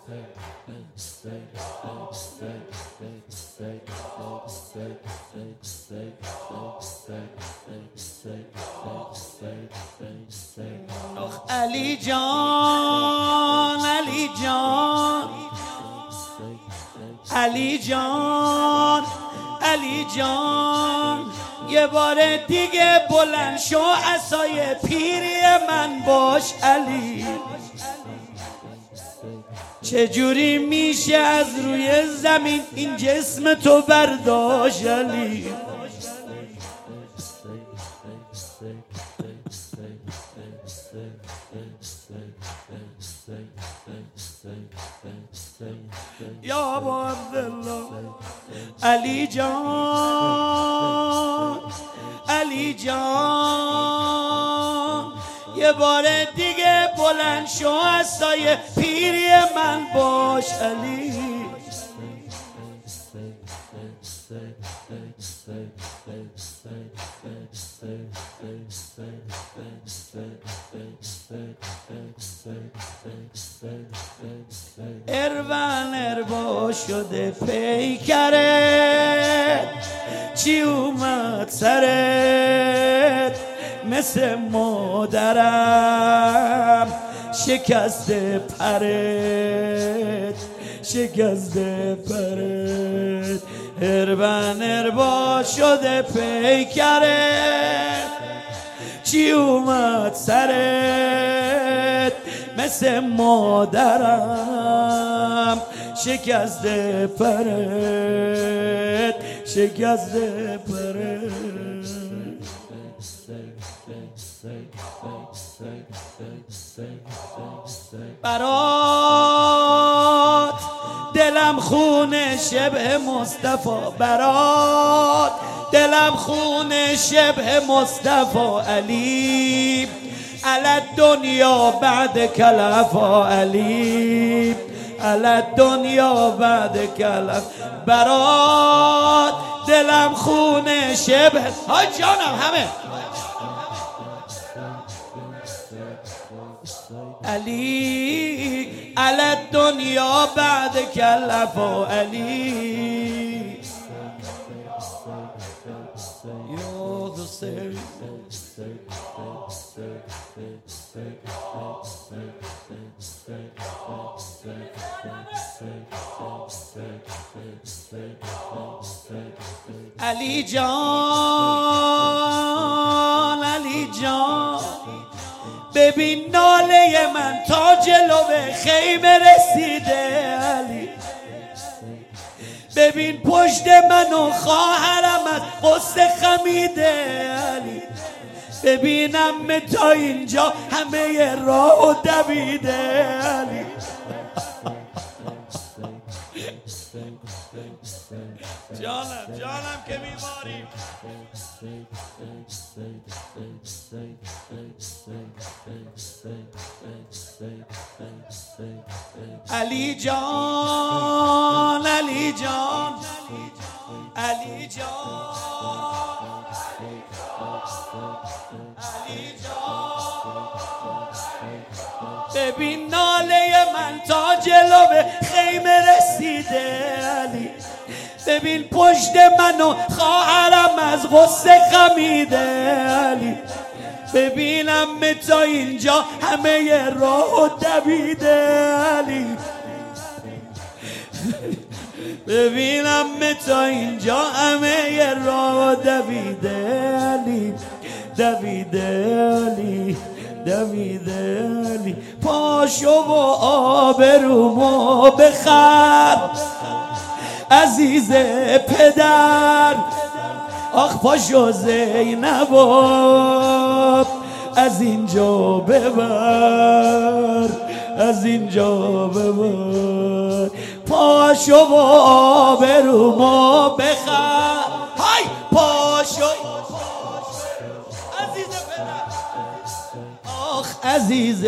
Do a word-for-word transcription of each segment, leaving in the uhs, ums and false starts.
علی جان علی جان علی جان علی جان یه بار دیگه بلند شو عصای پیری من باش علی. چجوری میشه از روی زمین این جسم تو برداشت علی؟ یا ابا عبدالله علی جان علی جان یه بار دیگه بلند شو از سایه پیری من باش علی. اروان اربا شده پیکرت چی اومد سرت مثل مادرم شکسته پرت شکسته پرت. اروان اربا شده پیکرت چی اومد سرت مثل مادرم شکسته پرت شکسته پرت. برات دلم خونه شبه مصطفی برات دلم خونه شبه مصطفی علی على الدنیا بعد کلفا علی على الدنیا بعد کلف. برات دلم خونه شبه های جانم همه علی على الدنیا بعد کلفا علی. یا حسین علی جان علی جان ببین ناله من تا جلوه خیمه رسیده علی. ببین پشت من و خواهرم از قصه خمیده علی. ببینم تا اینجا همه راه و دویده علی. جانم جانم که میماریم علی جان علی جان علی جان علی جان ببین ناله من تا جلوه خیمه رسیده علی. ببین پشت من و خواهرم از غصه خمیده علی. ببینم تا اینجا همه راه و دویده علی. ببینم تا اینجا همه راه و دویده علی دویده علی دویده علی. پاشو و آبرومو بخر عزیز پدر آخ پاشو زینب از اینجا ببر از اینجا ببر. پاشو و آبرومو بخر های پاشو عزیز پدر آخ عزیز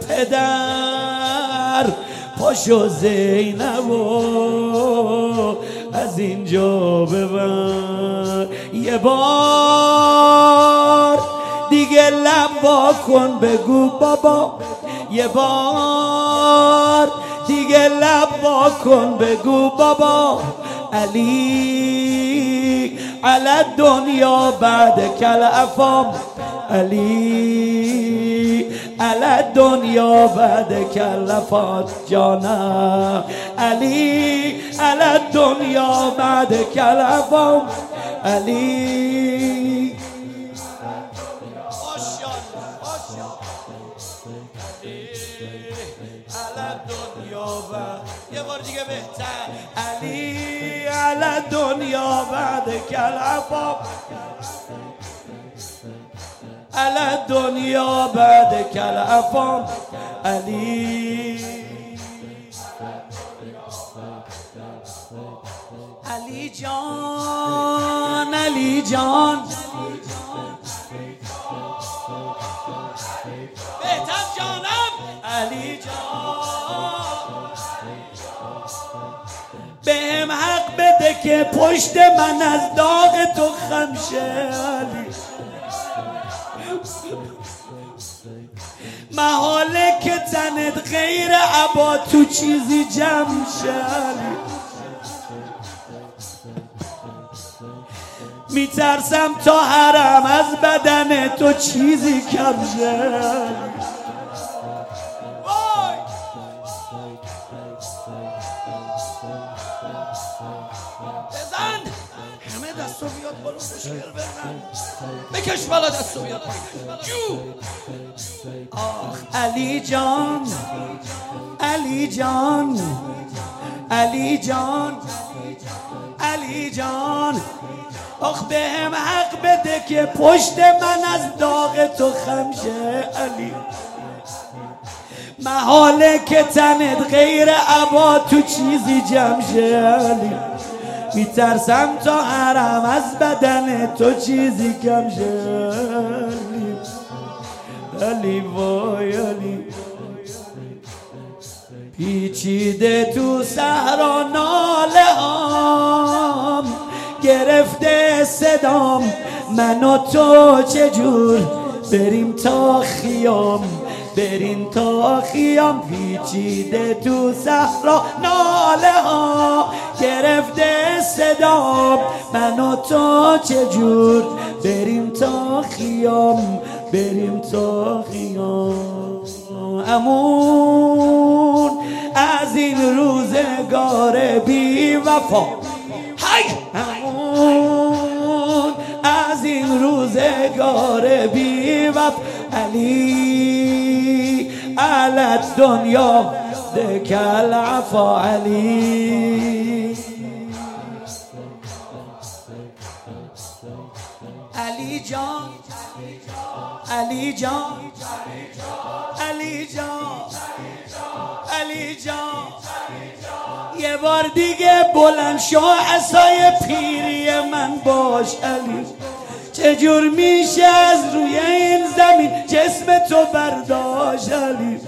پدر پاشو زینبو از اینجا ببر. یه بار دیگه لب واکن بگو بابا. یه بار دیگه لب دعا کن بگو بابا علی علی الدنیا بعد کل افام علی علی الدنیا بعد کلفات جانم علی علی الدنیا بعد کلفام علی یه بار دیگه بهتر علی علی دنیا بعد کلفام علی دنیا بعد کلفام علی علی جان علی جان بهتر جانم علی جان بهم حق بده که پشت من از داغ تو خم شه علی محاله که تنت غیر عبا تو چیزی جمع شه علی میترسم تا حرم از بدن تو چیزی کم شه بزن همه دستو بیاد برو مشکل بزن بکش بالا دستو بیاد جو آخ علی جان علی جان علی جان علی جان آخ بهم حق بده که پشت من از داغ تو خم شه علی محاله که تنت غیر عبا تو چیزی جمع شه علی میترسم تا حرم از بدن تو چیزی کم شه علی علی وای علی پیچیده تو صحرا ناله هام گرفته صدام من و تو چجور بریم تا خیام بریم تا خیام پیچیده تو صحرا ناله ها گرفته صدام من و تو چجور بریم تا خیام بریم تا خیام امون از این روزگار بی وفا های امون از این روزگار بی وفا علی علی الدنیا دکل عفا علی علی جان علی جان علی جان علی جان یه بار دیگه بلند شو عصای پیری من باش علی چجور میشه از روی این زمین جسم تو برداشت علی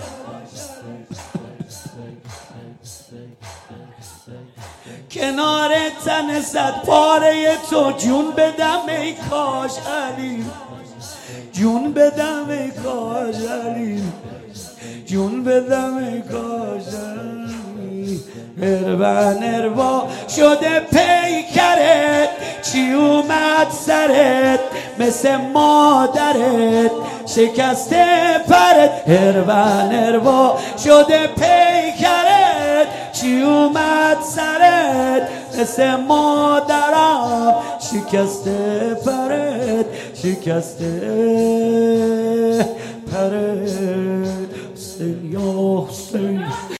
کنار تن صد پاره تو جون بدم ای کاش علی جون بدم ای کاش علی جون بدم ای کاش علی هرون اروا شده پیکرت چی اومد سرت مثل مادرت شکسته پرت هرون اروا شده پیکرت چی اومد سرت مثل مادرم شکسته پرت شکسته پرت حسین یا حسین